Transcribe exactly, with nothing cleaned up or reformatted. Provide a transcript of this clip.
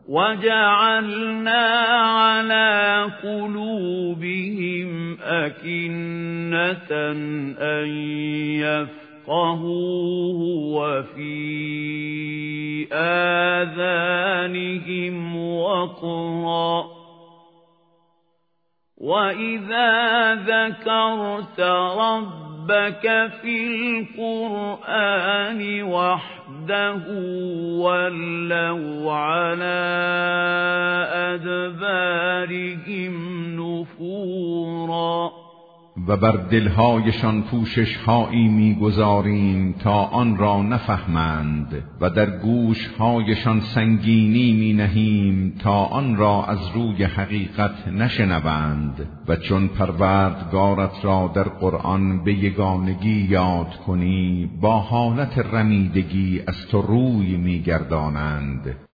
وَجَعَلْنَا عَلَى قُلُوبِهِمْ أَكِنَّةً أَن يَفْقَهُوهُ وَفِي آذَانِهِمْ وَقْرًا ۚ وَإِذَا ذَكَرْتَ رَبَّكَ فِي الْقُرْآنِ وَحْدَهُ وَلَّوْا عَلَى أَدْبَارِهِمْ نُفُورًا. و بر دلهایشان پوشش هایی می‌گذاریم تا آن را نفهمند و در گوشهایشان سنگینی می‌نهیم تا آن را از روی حقیقت نشنوند. و چون پروردگارت را در قرآن به یگانگی یاد کنی با حالت رمیدگی از تو روی می‌گردانند.